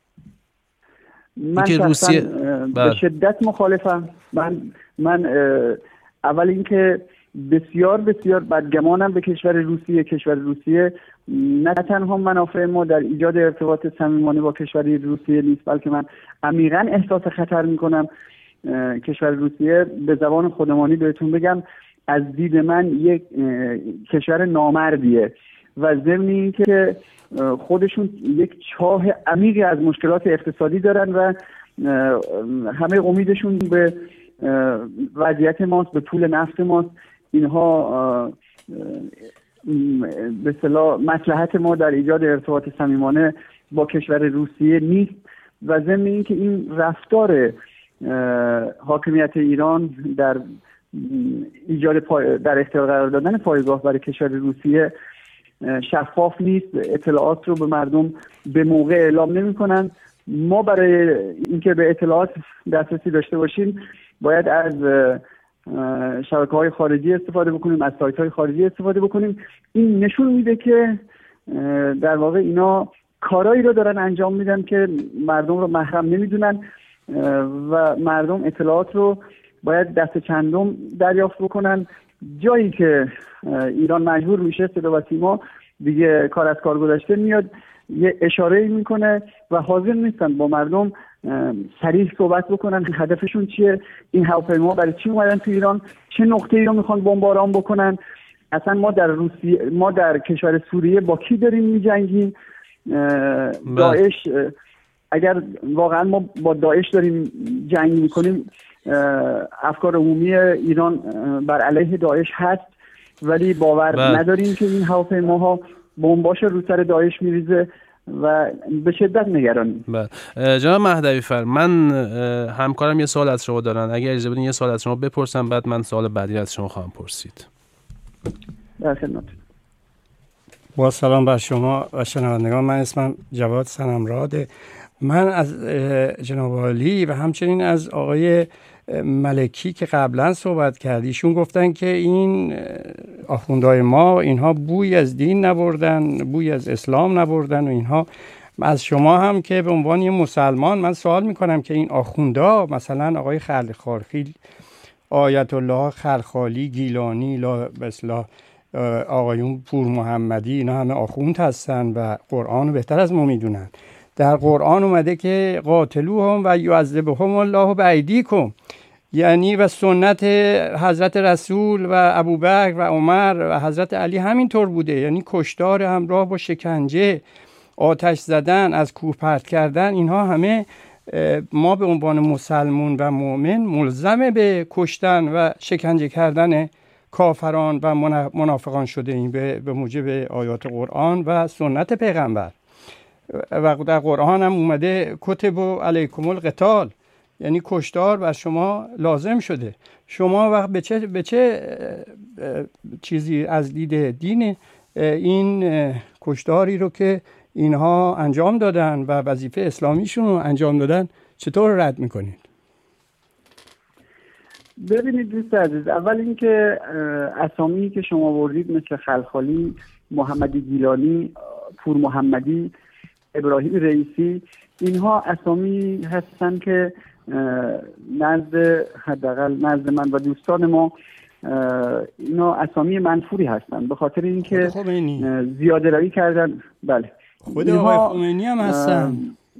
Speaker 7: من روسیه به شدت مخالفم. من اول اینکه بسیار بسیار بدگمانم به کشور روسیه نه تنها منافع ما در ایجاد ارتباط صمیمانه با کشور روسیه نیست، بلکه من عمیقاً احساس خطر میکنم کشور روسیه، به زبان خودمانی بهتون بگم، از دید من یک کشور نامردیه و ضمن این که خودشون یک چاه عمیقی از مشکلات اقتصادی دارن و همه امیدشون به وضعیت ماست، به پول نفت ماست. اینها به اصطلاح مصلحت ما در ایجاد ارتباط صمیمانه با کشور روسیه نیست و ضمن این که این رفتار حاکمیت ایران در ایجاد در اختیار قرار دادن پایگاه برای کشور روسیه شفاف نیست، اطلاعات رو به مردم به موقع اعلام نمی‌کنن. ما برای اینکه به اطلاعات دسترسی داشته باشیم باید از شبکه‌های خارجی استفاده بکنیم، از سایت‌های خارجی استفاده بکنیم. این نشون میده که در واقع اینا کارایی رو دارن انجام میدن که مردم رو محرم نمیدونن و مردم اطلاعات رو باید دست چندم دریافت بکنن. جایی که ایران مجبور میشه صدا و سیما دیگه کار از کار گذشته میاد، یه اشاره‌ای میکنه و حاضر نیستن با مردم صریح صحبت بکنن هدفشون چیه، این هواپیما برای چی اومدن تو ایران، چه نقطه‌ای رو میخوان بمباران بکنن. اصلا ما در کشور سوریه با کی داریم میجنگیم؟ داعش. اگر واقعا ما با داعش داریم جنگ میکنیم، افکار عمومی ایران بر علیه داعش هست، ولی باور نداریم که این هواپیماها بمباش رو سر داعش میریزه و به شدت نگرانیم.
Speaker 8: جناب مهدوی فر، من همکارم یه سوال از شما دارن، اگر اجازه بدین یه سوال از شما بپرسم، بعد من سوال بعدی از شما خواهم پرسید.
Speaker 7: در خدمت.
Speaker 9: با سلام بر شما و شنوندگان، من اسمم جواد صنمراده. من از جناب عالی و همچنین از آقای ملکی که قبلا صحبت کردیشون گفتن که این آخوندهای ما اینها بوی از دین نبردن، بوی از اسلام نبردن و اینها. از شما هم که به عنوان یه مسلمان من سوال میکنم که این آخوندها، مثلا آقای خلخالخی، آیت الله خلخالی، گیلانی، مثلا آقایون پور محمدی، اینا همه آخوند هستن و قرآن رو بهتر از ما میدونن. در قرآن اومده که قاتلوهم و یعذبهم الله بایدیکم، یعنی و سنت حضرت رسول و ابوبکر و عمر و حضرت علی همینطور بوده، یعنی کشتار همراه با شکنجه، آتش زدن، از کوه پرت کردن، اینها همه ما به عنوان مسلمون و مؤمن ملزم به کشتن و شکنجه کردن کافران و منافقان شده این به موجب آیات قرآن و سنت پیغمبر. و در قرآن هم اومده کتب علیکم القتال، یعنی کشتار بر شما لازم شده. شما وقت به چه چیزی از دید دین این کشتاری رو که اینها انجام دادن و وظیفه اسلامیشون رو انجام دادن چطور رد میکنید؟
Speaker 7: ببینید دوست عزیز، اول اینکه اسامی که شما بردید مثل خلخالی، محمدی گیلانی، پور محمدی، ابراهیم رئیسی، اینها اسامی هستن که حداقل نزد من و دوستان ما اینا اسامی منفوری هستن، به خاطر اینکه زیاده روی کردن. بله
Speaker 9: خود آقای خمینی هم هستن.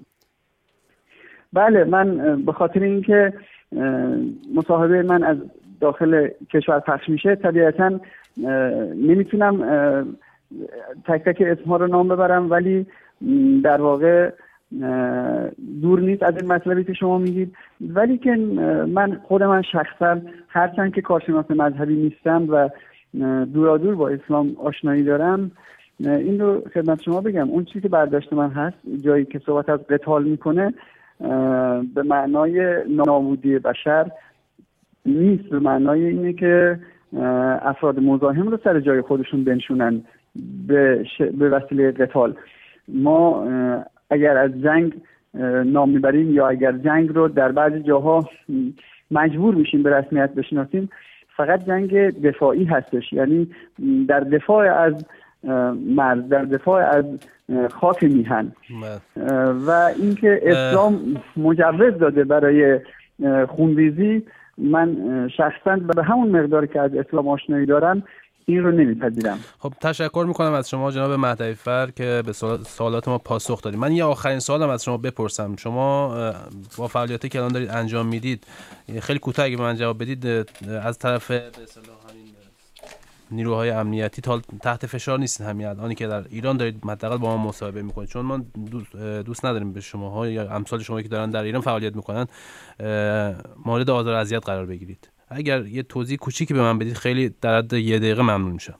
Speaker 7: بله، من به خاطر اینکه مصاحبه من از داخل کشور پخش میشه طبیعتاً نمیتونم تک تک اسمها رو نام ببرم، ولی در واقع دور نیست از این مطلبی که شما میگید. ولی که من شخصا هرچند که کارشناس مذهبی نیستم و دورادور با اسلام آشنایی دارم، این رو خدمت شما بگم، اون چیزی که برداشت من هست جایی که صحبت از قتال میکنه به معنای نابودی بشر نیست، به معنای اینه که افراد مزاحم رو سر جای خودشون بنشونن به وسیله قتال. ما اگر از جنگ نام میبریم یا اگر جنگ رو در بعضی جاها مجبور میشیم به رسمیت بشناسیم، فقط جنگ دفاعی هستش، یعنی در دفاع از مرز، در دفاع از خاک میهن. و اینکه اسلام مجوز داده برای خونریزی، من شخصا به همون مقداری که از اسلام آشنایی دارم این رو نمیپذیرم.
Speaker 8: خب تشکر میکنم از شما جناب مهدوی‌فر که به سوالات ما پاسخ دادید. من یه آخرین سوالم از شما بپرسم. شما با فعالیتی که الان دارید انجام میدید، خیلی کوتاه اگه به من جواب بدید، از طرف به اصطلاح همین نیروهای امنیتی تحت فشار نیستین همین الانی که در ایران دارید حداقل با ما مصاحبه میکنید؟ چون ما دوست نداریم به شماها یا امثال شما که دارن در ایران فعالیت میکنن مورد آزار و اذیت قرار بگیرید. اگر یه توضیح کوچیکی به من بدید خیلی در حد 1 دقیقه ممنون میشم.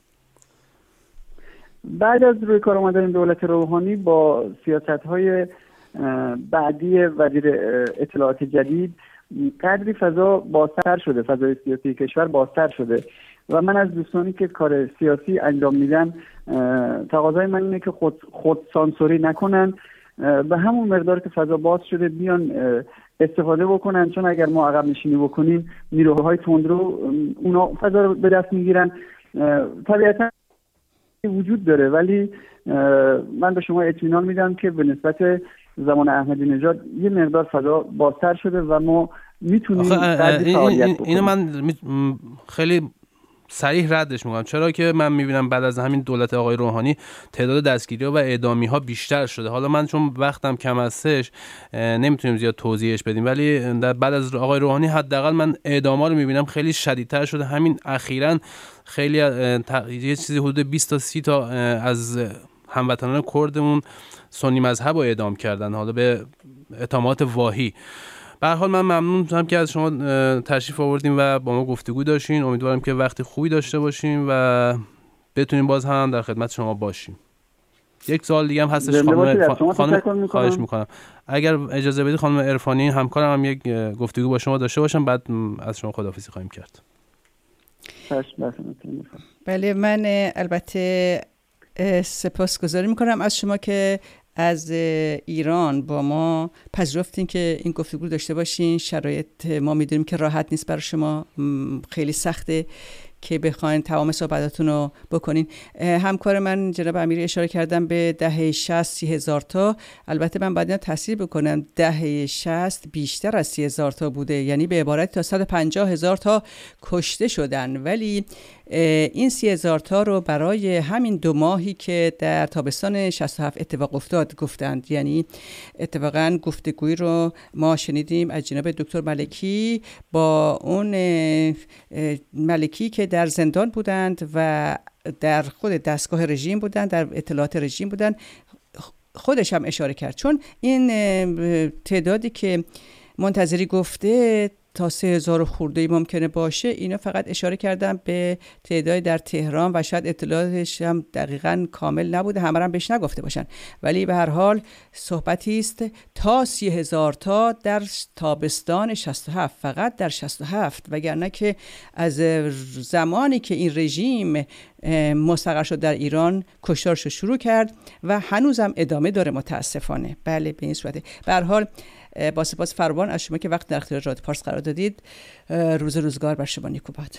Speaker 7: بعد از روی کار آمدن دولت روحانی با سیاست‌های بعدی وزیر اطلاعات جدید، قدری فضا بازتر شده، فضای سیاسی کشور بازتر شده و من از دوستانی که کار سیاسی انجام میدن تقاضای من اینه که خود سانسوری نکنن، به همون مقدار که فضا باز شده بیان استفاده بکنن، چون اگر ما عقب نشینی بکنیم نیروهای تندرو اونا فضا رو به دست میگیرن. طبیعتا وجود داره، ولی من به شما اطمینان میدم که به نسبت زمان احمدی نژاد یه مقدار فضا بازتر شده و ما میتونیم فعالیت بکنیم.
Speaker 8: اینو من خیلی صریح ردش میکنم، چرا که من میبینم بعد از همین دولت آقای روحانی تعداد دستگیری‌ها و اعدامی‌ها بیشتر شده. حالا من چون وقتم کم هستش نمیتونیم زیاد توضیحش بدیم، ولی بعد از آقای روحانی حداقل من اعدام‌ها رو میبینم خیلی شدیدتر شده. همین اخیراً خیلی یه چیزی حدود 20 تا 30 تا از هموطنان کردمون سنی مذهب رو اعدام کردن، حالا به اتهامات واهی. به هر حال من ممنونم که از شما تشریف آوردیم و با ما گفتگو داشتین. امیدوارم که وقت خوبی داشته باشیم و بتونیم باز هم در خدمت شما باشیم. یک سوال دیگه هم هستش خانم خواهش میکنم اگر اجازه بدید خانم عرفانی همکارم هم یک گفتگو با شما داشته باشم، بعد از شما خداحافظی خواهیم کرد.
Speaker 3: بله، من البته سپاسگزاری میکنم از شما که از ایران با ما پذیرفتین که این گفتگو داشته باشین. شرایط ما میدونیم که راحت نیست برای شما، خیلی سخته که بخواین تمام صحبتاتون رو بکنین. همکار من جناب امیری اشاره کردم به دهه 60 30,000 تا. البته من باید تصحیح بکنم دهه 60 بیشتر از 30,000 تا بوده، یعنی به عبارت تا 150,000 تا کشته شدن. ولی این 30,000 تا رو برای همین 2 ماهی که در تابستان 67 اتفاق افتاد گفتند. یعنی اتفاقا گفتگویی رو ما شنیدیم از جناب دکتر ملکی با اون ملکی که در زندان بودند و در خود دستگاه رژیم بودند، در اطلاعات رژیم بودند. خودش هم اشاره کرد، چون این تعدادی که منتظری گفته تا 3,000 خورده ممکنه باشه، اینا فقط اشاره کردم به تعدادی در تهران و شاید اطلاعاتش هم دقیقاً کامل نبوده، همه هم بهش نگفته باشن. ولی به هر حال صحبتی است تا 30,000 تا در تابستان 67، فقط در 67، وگرنه که از زمانی که این رژیم مستقر شد در ایران کشتارش شروع کرد و هنوزم ادامه داره متاسفانه. بله به این صورته. به هر حال با سپاس فراوان از شما که وقت در اختیار رادیو پارس قرار دادید. روزگار بر شما نیکو باد.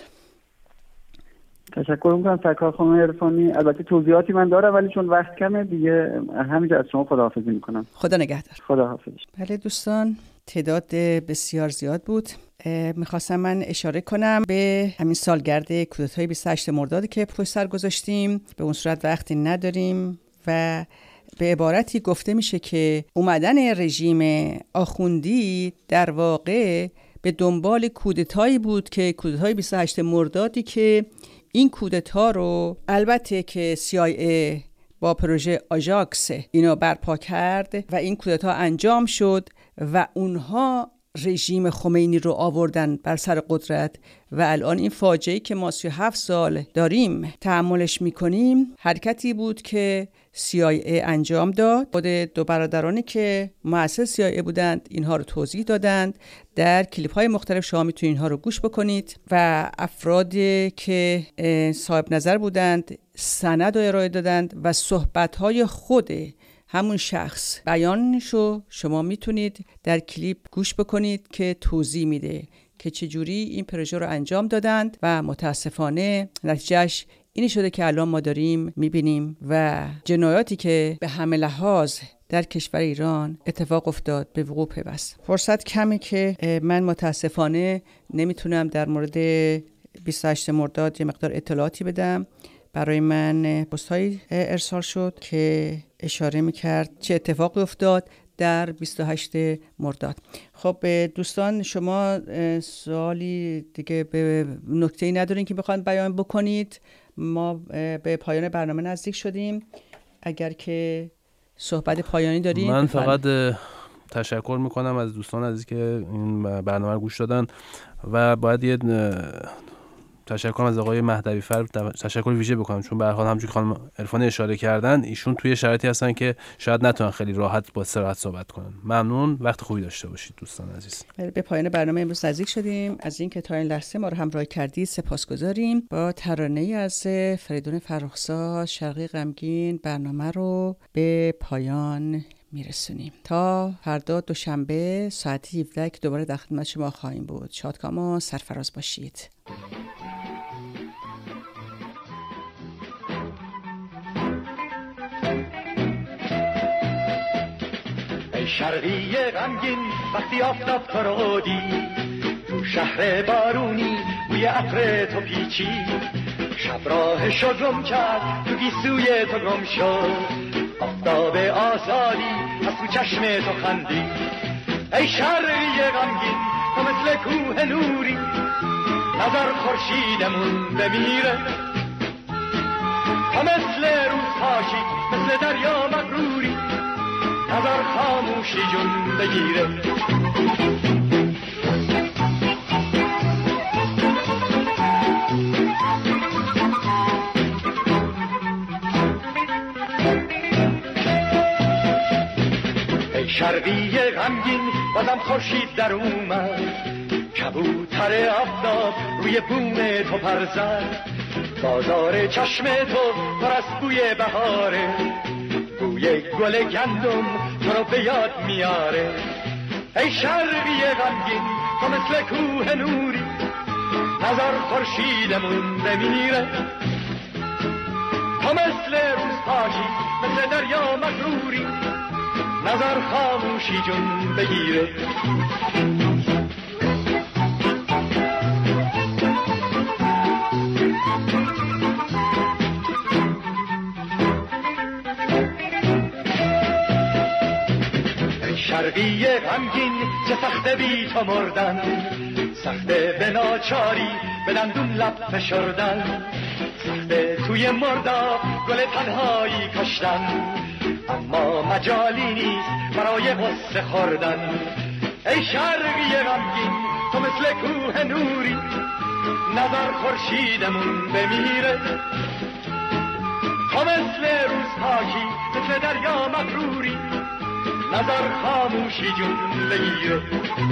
Speaker 7: تشکر میکنم سرکار خانم عرفانی. البته توضیحاتی من دارم ولی چون وقت کمه دیگه همینجا از شما خداحافظی میکنم.
Speaker 3: خدا نگهدار.
Speaker 7: خداحافظ.
Speaker 3: بله دوستان، تعداد بسیار زیاد بود. میخواستم من اشاره کنم به همین سالگرد کودتای 28 مرداد که پشت سر گذاشتیم. به اون صورت وقتی نداریم و به عبارتی گفته میشه که اومدن رژیم آخوندی در واقع به دنبال کودتایی بود که کودتای 28 مردادی که این کودتا رو البته که CIA با پروژه آژاکس اینو برپا کرد و این کودتا انجام شد و اونها رژیم خمینی رو آوردن بر سر قدرت و الان این فاجعه‌ای که ما 37 سال داریم تحملش میکنیم حرکتی بود که CIA انجام داد. خود دو برادرانی که مؤسس CIA بودند اینها رو توضیح دادند. در کلیپ های مختلف شما میتونید اینها رو گوش بکنید و افرادی که صاحب نظر بودند سند رو ارائه دادند و صحبت های خود همون شخص بیانشو شما میتونید در کلیپ گوش بکنید که توضیح میده که چجوری این پروژه رو انجام دادند و متاسفانه نتیجهش اینی شده که الان ما داریم میبینیم و جنایاتی که به همه لحاظ در کشور ایران اتفاق افتاد به وقوع پیوست. فرصت کمی که من متاسفانه نمیتونم در مورد 28 مرداد یه مقدار اطلاعاتی بدم. برای من پست‌هایی ارسال شد که اشاره میکرد چه اتفاقی افتاد در 28 مرداد. خب دوستان شما سوالی دیگه به نکته‌ای ندارین که بخواید بیان بکنید؟ ما به پایان برنامه نزدیک شدیم. اگر که صحبت پایانی دارین
Speaker 8: من فقط تشکر میکنم از دوستان عزیز که این برنامه رو گوش دادن و باید یه تشکر از آقای مهدوی فر تشکر ویژه بکنم، چون به هر حال همونجوری خانم عرفانی اشاره کردن ایشون توی شرایطی هستن که شاید نتونن خیلی راحت با صراحت صحبت کنن. ممنون، وقت خوبی داشته باشید دوستان عزیز.
Speaker 3: به پایان برنامه امروز نزدیک شدیم. از اینکه تا این لحظه ما رو همراهی کردید سپاسگزاریم. با ترانه‌ای از فریدون فرخزاد شرقی غمگین برنامه رو به پایان میرسونیم. تا فردا دوشنبه ساعت 17 که دوباره در خدمت شما خواهیم بود. شادکام و سرفراز باشید.
Speaker 10: شرقی غمگین وقتی آفتاب فرودی تو شهر بارونی بوی عطر تو پیچی شب راهشو گم کرد تو گیسوی تو گم شد آفتاب آزادی از تو چشم تو خندی ای شرقی غمگین تو مثل کوه نوری نظر خورشیدمون بمیره تو مثل روز پاشی مثل دریا مغروری نظر خاموشی جون بگیره ای شرقی غمگین بازم خورشید در اومد کبوتر آفتاب روی بوم تو پر زد بازار چشم تو پر از بوی بهاره بوی گل گندم تو رو به یاد میاره ای شرقی غمگین تو مثل کوه نوری نظر خورشیدمون بمیره تو مثل روز پاشی مثل دریا مغروری نظر خاموشی جون بگیره شرقی غمگین چه سخته بی تو مردن سخته به ناچاری به دندون لب فشردن سخته توی مردا گل تنهایی کشتن اما مجالی نیست برای غصه خوردن ای شرقی غمگین تو مثل کوه نوری نظر خورشیدمون بمیره تو مثل روز پاکی مثل دریا مغروری نظر خاموشی جون بگیره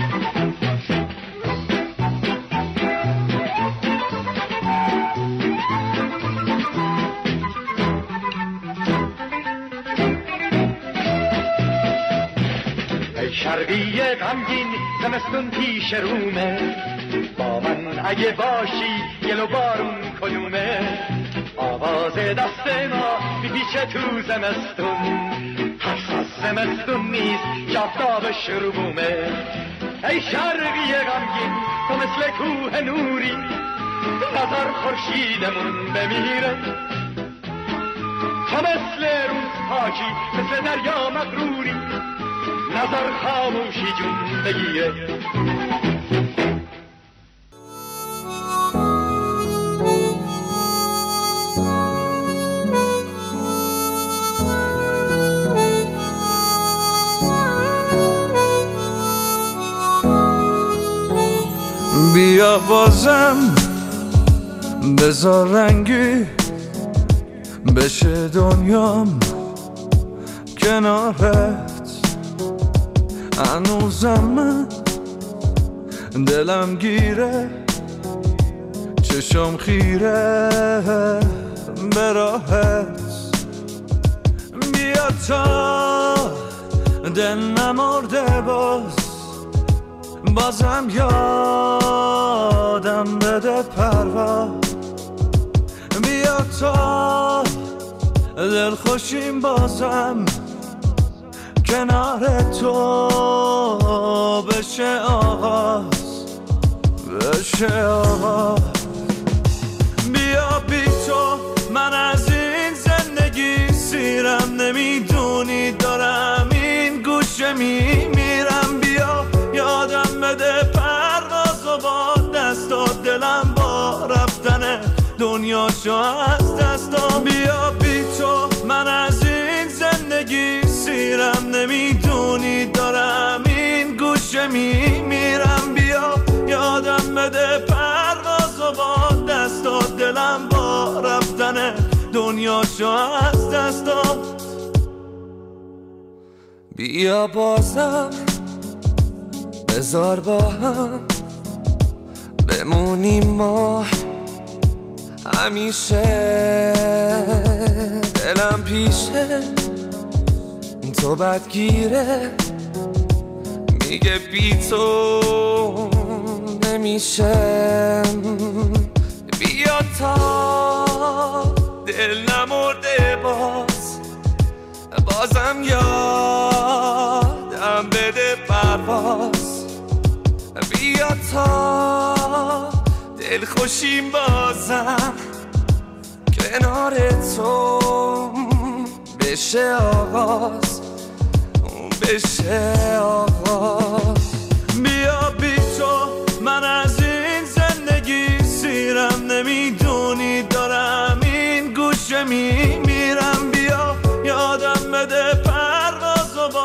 Speaker 10: ای شرقی غمگین زمستون پیش رومه با من اگه باشی گل و بارون کدومه آواز دست ما میپیچه تو زمستون زمستون نیست جافتاب شروبومه ای شرقی غمگین تو مثل کوه نوری نظر خورشیدمون بمیره تو مثل روز پاکی مثل دریا مغروری نظر خاموشی جون بگیره
Speaker 11: بیا بازم بذار رنگی بشه دنیام کنارت هنوزم من دلم گیره چشم خیره به راحت بیا تا دل نمرده بازم یادم بده پرواز بیا تا دل خوشیم بازم کنار تو بشه آغاز بیا بی تو من از این زندگی سیرم نمیدونی دارم این گوشه میمیرم بیا یادم بده پرواز و با دستات دلم با رفتن دنیاشو از دستام بیا بی تو من از این زندگی سیرم نمیدونی دارم این گوشه میمیرم بیا یادم بده پرواز و با دستات دلم با رفتن دنیاشو از دستام بیا بازم بذار با هم بمونیم ما همیشه دلم پیشه تو بدگیره میگه بی تو نمیشه بیا تا دل نمرده بازم یادم بده پرواز بیا تا دل خوشیم بازم کنار تو بشه آغاز